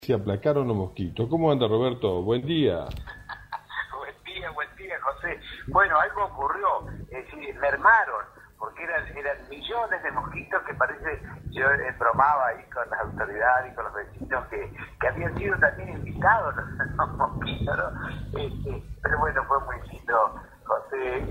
Se aplacaron los mosquitos. ¿Cómo anda, Roberto? Buen día. Buen día, José. Bueno, algo ocurrió, es decir, mermaron, porque eran millones de mosquitos que parece, yo bromaba ahí con las autoridades y con los vecinos que habían sido también invitados los mosquitos, ¿no? Pero bueno, fue muy lindo, José,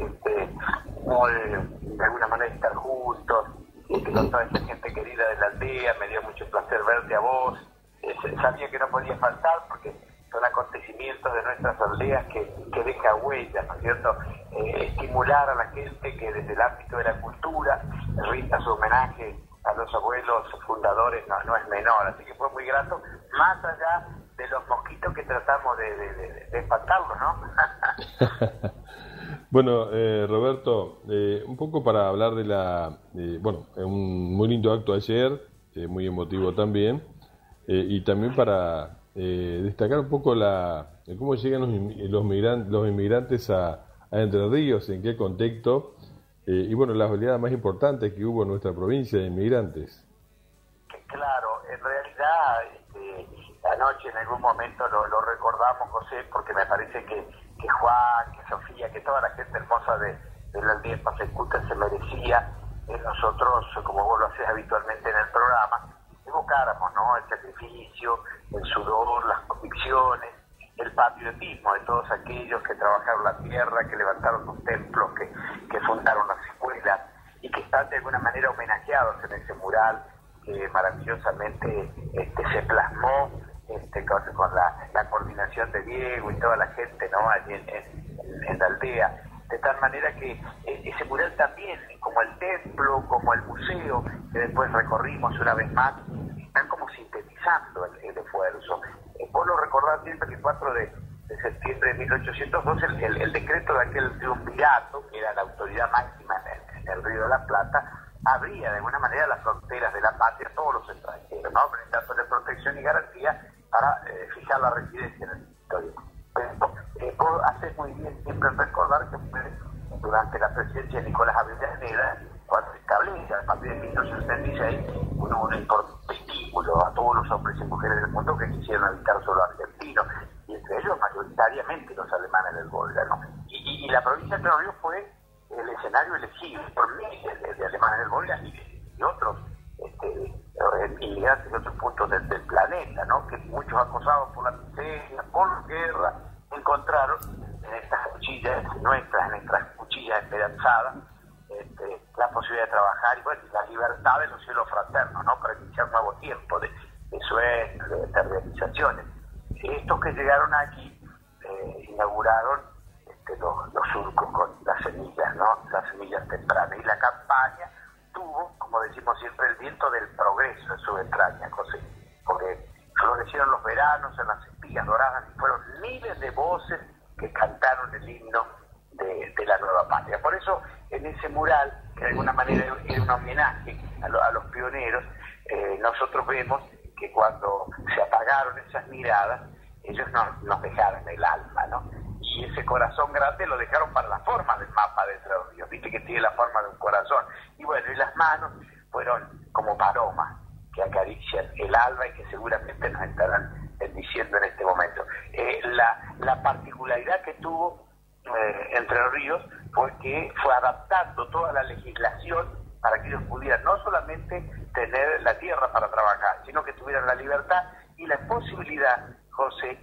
de alguna manera estar juntos, con toda esa gente querida de la aldea. Me dio mucho placer verte a vos. Sabía que no podía faltar porque son acontecimientos de nuestras aldeas que deja huellas, ¿no es cierto? Estimular a la gente que desde el ámbito de la cultura rinda su homenaje a los abuelos fundadores no es menor, así que fue muy grato, más allá de los mosquitos que tratamos de espantarlos, ¿no? Bueno, Roberto, un poco para hablar un muy lindo acto ayer, muy emotivo también, y también para destacar un poco cómo llegan los inmigrantes a Entre Ríos, en qué contexto, y bueno, las oleadas más importantes que hubo en nuestra provincia de inmigrantes. Claro, en realidad, anoche en algún momento lo recordamos, José, porque me parece que Juan, que Sofía, que toda la gente hermosa de la aldea de Pasecuta se merecía, nosotros, como vos lo hacés habitualmente en el programa, evocáramos, ¿no?, el sacrificio, el sudor, las convicciones, el patriotismo de todos aquellos que trabajaron la tierra, que levantaron los templos, que fundaron las escuelas y que están de alguna manera homenajeados en ese mural que maravillosamente se plasmó con la coordinación de Diego y toda la gente, ¿no?, allí en la aldea. De tal manera que ese mural también, como el templo, como el museo, que después recorrimos una vez más, están como sintetizando el esfuerzo. Vos lo recordás siempre que el 4 de septiembre de 1812, el decreto de aquel triunvirato, que era la autoridad máxima en el Río de la Plata, abría de alguna manera las fronteras de la patria a todos los extranjeros, ¿no?, brindándole protección y garantía para fijar la residencia en el territorio. Vos haces muy bien siempre recordar que fue durante la presidencia de Nicolás Avellaneda cuando se establece a partir de 1976 un importante estímulo a todos los hombres y mujeres del mundo que quisieron habitar suelo argentino, y entre ellos mayoritariamente los alemanes del Volga, ¿no? Y la provincia de Entre Ríos fue el escenario elegido por miles de alemanes del Volga y otros inmigrantes de otros puntos del planeta, ¿no?, que muchos acosados por la miseria, por la guerra, encontraron en estas cuchillas nuestras, en estas cuchillas esperanzadas, la posibilidad de trabajar y bueno, la libertad de los cielos fraternos, ¿no?, para iniciar un nuevo tiempo de sueños, de realizaciones. Estos que llegaron aquí inauguraron los surcos con las semillas, ¿no?, las semillas tempranas, y la campaña tuvo, como decimos siempre, el viento del progreso en su entraña, José, porque florecieron los veranos en las espigas doradas y fueron miles de voces que cantaron el himno de la nueva patria. Por eso, en ese mural, que de alguna manera era un homenaje a los pioneros, nosotros vemos que cuando se apagaron esas miradas, ellos nos dejaron el alma, ¿no? Y ese corazón grande lo dejaron para la forma del mapa de Entre Ríos, viste que tiene la forma de un corazón. Y bueno, y las manos fueron como palomas que acarician el alma y que seguramente nos estarán bendiciendo en este momento. La particularidad que tuvo Entre Ríos fue que fue adaptando toda la legislación para que ellos pudieran no solamente tener la tierra para trabajar, sino que tuvieran la libertad y la posibilidad, José,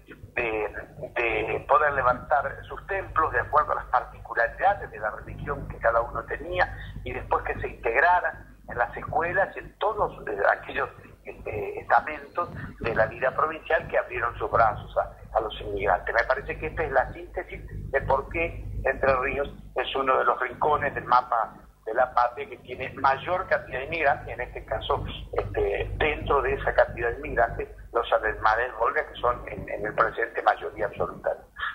de poder levantar sus templos de acuerdo a las particularidades de la religión que cada uno tenía, y después que se integraran en las escuelas y en todos aquellos estamentos de la vida provincial que abrieron sus brazos a los inmigrantes. Me parece que esta es la síntesis de por qué Entre Ríos es uno de los rincones del mapa de la patria que tiene mayor cantidad de inmigrantes, en este caso, dentro de esa cantidad de inmigrantes, los alemanes del Volga, que son en el presente mayoría absoluta.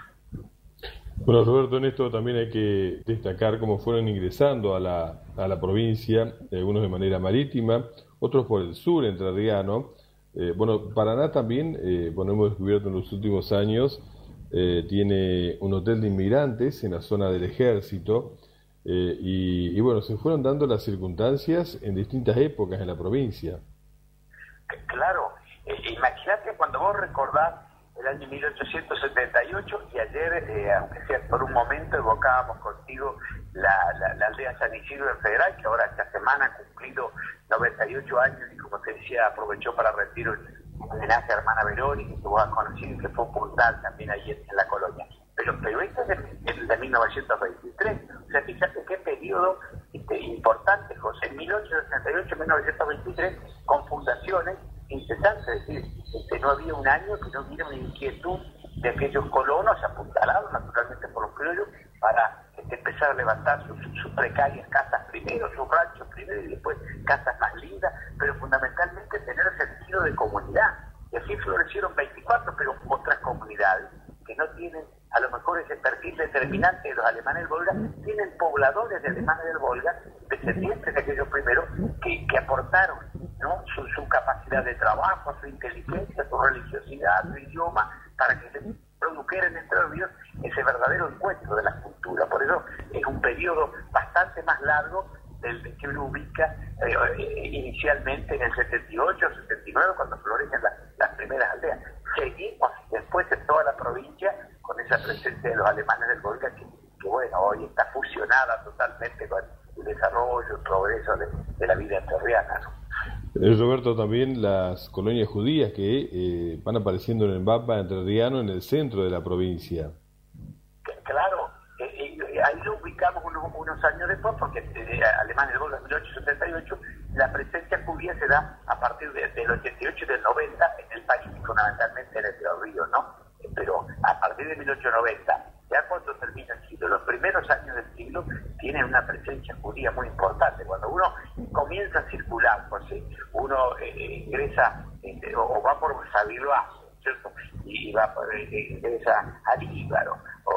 Bueno, Roberto, en esto también hay que destacar cómo fueron ingresando a la provincia, algunos de manera marítima, otros por el sur entrerriano. Paraná también, hemos descubierto en los últimos años, tiene un hotel de inmigrantes en la zona del Ejército, y bueno, se fueron dando las circunstancias en distintas épocas en la provincia. Claro, imagínate cuando cuando vos recordás el año 1878 y ayer, aunque sea por un momento, evocábamos contigo la aldea San Isidro del Federal, que ahora esta semana ha cumplido 98 años y, como te decía, aprovechó para rendir un homenaje a hermana Verónica, que vos has conocido y que fue puntal también ahí en la colonia. Pero esto es de 1923. O sea, fíjate qué periodo importante, José. 1868-1923, con fundaciones incesantes. Es decir, no había un año que no hubiera una inquietud de aquellos colonos apuntalados naturalmente por los criollos para empezar a levantar sus precarias casas primero, sus ranchos primero y después casas más lindas, pero fundamentalmente tener sentido de comunidad. Y así florecieron 24, pero otras comunidades que no tienen a lo mejor ese perfil determinante de los alemanes del Volga, tienen pobladores de alemanes del Volga, descendientes de aquellos primeros, que aportaron, ¿no?, su capacidad de trabajo, su inteligencia, su religiosidad, su idioma, para que se produjera en Entre Ríos ese verdadero encuentro de la cultura. Por eso es un periodo bastante más largo del que uno ubica inicialmente en el 78, 79, cuando florecen las primeras aldeas. Seguimos después en toda la provincia con esa presencia de los alemanes del Volga que bueno, hoy está fusionada totalmente con el desarrollo, el progreso de la vida entrerriana, ¿no? Roberto, también las colonias judías que van apareciendo en el mapa entrerriano en el centro de la provincia. Claro, ahí lo ubicamos unos años después, porque Alemanes del Volga, 1878, la presencia judía se da a partir del 88 y del 90 en el país, fundamentalmente en Entre Ríos, ¿no? Pero a partir de 1890, ya cuando termina el siglo, los primeros años del siglo tienen una presencia judía muy importante. Cuando uno comienza a circular, pues uno ingresa o va por Sabilá, ¿cierto? Y va ingresa a Líbaro,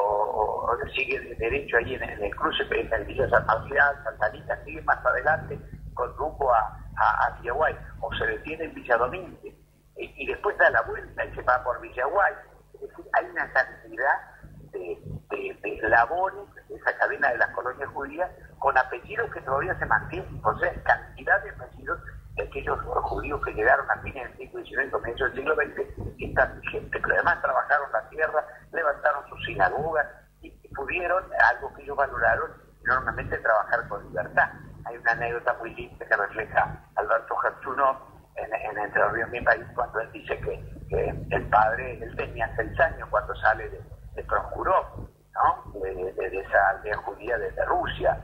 o sigue derecho ahí en el cruce, en el Villa San Marcial, Santa Anita, sigue más adelante con rumbo a Villaguay, o se detiene en Villa Domínguez, y después da la vuelta y se va por Villaguay. Es decir, hay una cantidad de eslabones de esa cadena de las colonias judías con apellidos que todavía se mantienen, o sea, cantidad de apellidos de aquellos judíos que llegaron a fines del siglo XIX y comienzos del siglo XX, que están vigentes, pero además trabajaron la tierra, levantaron sus sinagogas y pudieron, algo que ellos valoraron, enormemente trabajar con libertad. Hay una anécdota muy linda que refleja Alberto Gerchunov en Entre Ríos, mi país, cuando él dice que el padre, él tenía 6 años cuando sale de Proskurov, ¿no?, de esa aldea judía desde Rusia,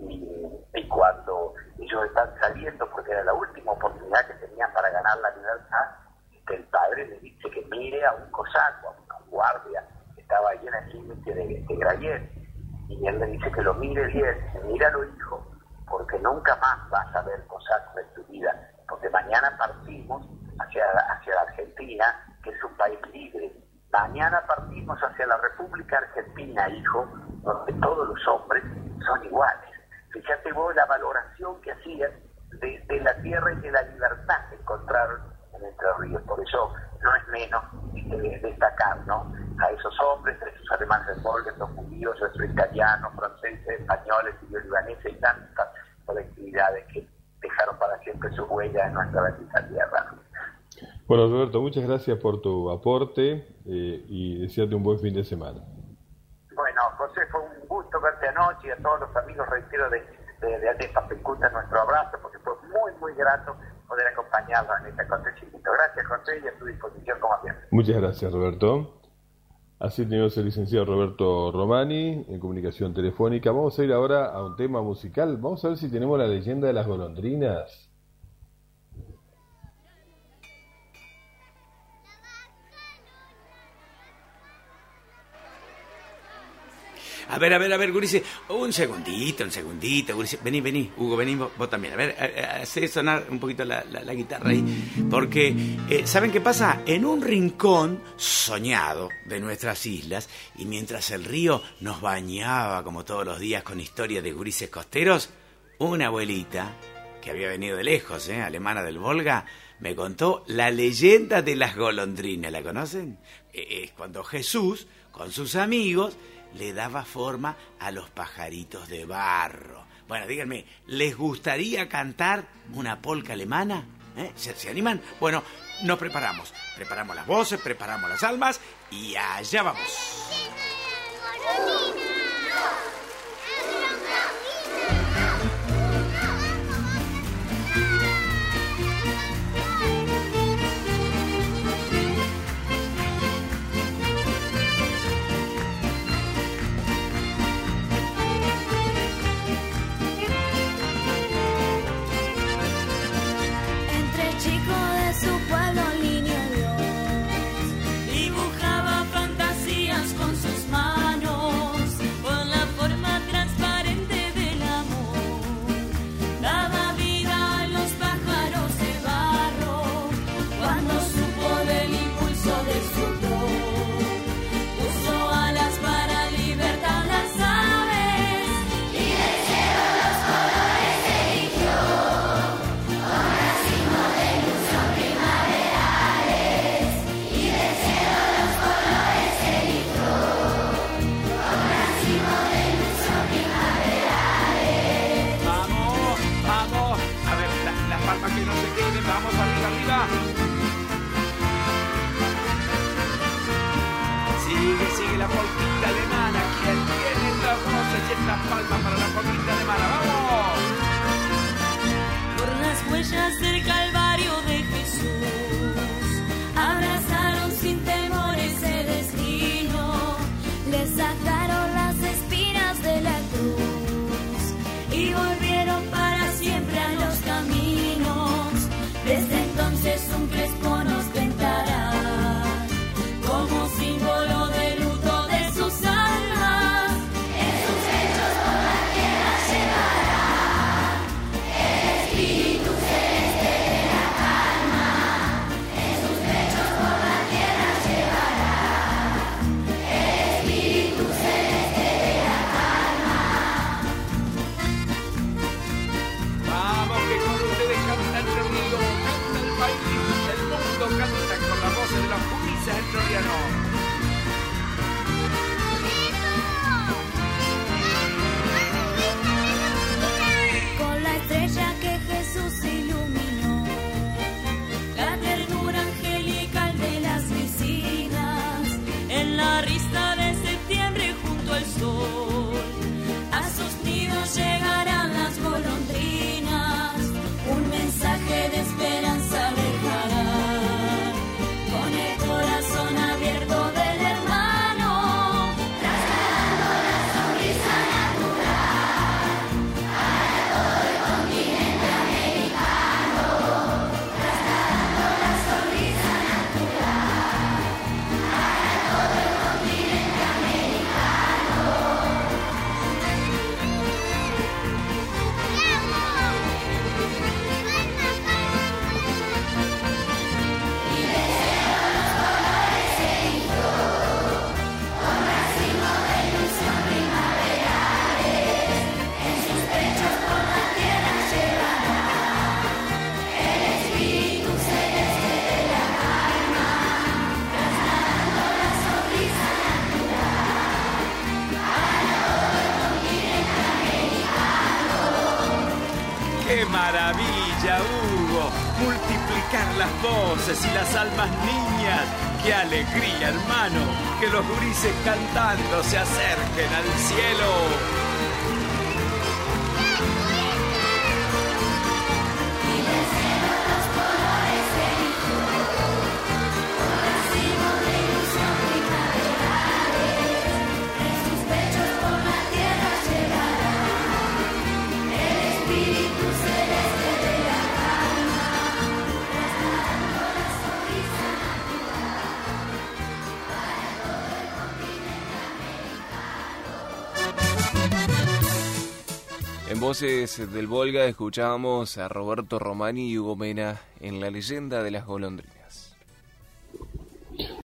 y cuando ellos están saliendo, porque era la última oportunidad que tenían para ganar la libertad, el padre le dice que mire a un cosaco, a un guardia que estaba ahí en el límite de Grayev, y él le dice que lo mire bien, míralo, hijo, porque nunca más vas a ver cosacos en tu vida, porque mañana partimos hacia la Argentina, que es un país libre. Mañana partimos hacia la República Argentina, hijo, donde todos los hombres son iguales. Fíjate vos la valoración que hacían de la tierra y de la libertad que encontraron en Entre Ríos. Por eso no es menos destacar, ¿no?, a esos hombres, a esos alemanes del Volga, esos judíos, esos italianos, franceses, españoles, libaneses y tantas colectividades que dejaron para siempre su huella en nuestra bendita tierra. Bueno, Roberto, muchas gracias por tu aporte y desearte un buen fin de semana. Bueno, José, fue un gusto verte anoche, y a todos los amigos, reitero, de Aldepa Pecuta, nuestro abrazo, porque fue muy, muy grato poder acompañarlos en este acontecimiento. Gracias, José, y a tu disposición como siempre. Muchas gracias, Roberto. Así tenemos el licenciado Roberto Romani en comunicación telefónica. Vamos a ir ahora a un tema musical. Vamos a ver si tenemos la leyenda de las golondrinas. A ver, gurises, un segundito, gurises. Vení, Hugo, vení vos también. A ver, hacé sonar un poquito la guitarra ahí. Porque, ¿saben qué pasa? En un rincón soñado de nuestras islas, y mientras el río nos bañaba como todos los días con historias de gurises costeros, una abuelita, que había venido de lejos, alemana del Volga, me contó la leyenda de las golondrinas. ¿La conocen? Es cuando Jesús, con sus amigos, le daba forma a los pajaritos de barro. Bueno, díganme, ¿les gustaría cantar una polca alemana? ¿Se animan? Bueno, nos preparamos. Preparamos las voces, preparamos las almas y allá vamos. Sigue la polquita alemana. ¿Quién tiene las voces y estas palmas para la polquita alemana? ¡Vamos! Por las huellas del Calvario de Jesús, abrazaron sin temor ese destino, le sacaron las espinas de la cruz y volvieron para siempre a los caminos. Desde entonces un crespo nos tentará como símbolo de luto de sus almas. En sus pechos por la tierra llevará el espíritu celeste de la calma. En sus pechos por la tierra llevará el espíritu celeste de la calma. Vamos, que con ustedes canta el río, canta el país, el mundo canta con la voz de los juristas entrerrianos. Con la estrella que Jesús iluminó, la ternura angelical de las vecinas, en la ristra de septiembre junto al sol, a sus nidos llegarán las golondrinas, un mensaje de esperanza dejarán, con el corazón abierto del hermano, trasladando la sonrisa natural para todo el continente americano, trasladando la sonrisa natural para todo el continente americano. Y deseo los colores erizo, con racimo de ilusión primaverales, en sus pechos por la tierra llevará el espíritu celeste de la calma, trasladando la sonrisa natural para todo el continente americano. ¡Qué maravilla, Hugo! Multiplicar las voces y las almas niñas. ¡Qué alegría, hermano! Que los gurises cantando se acerquen al cielo. Y deseo los colores erizo, con racimo de ilusión primaverales, en sus pechos por la tierra llevará el espíritu celeste de la calma, trasladando la sonrisa natural para todo el continente americano. En Voces del Volga escuchábamos a Roberto Romani y Hugo Mena en La leyenda de las golondrinas.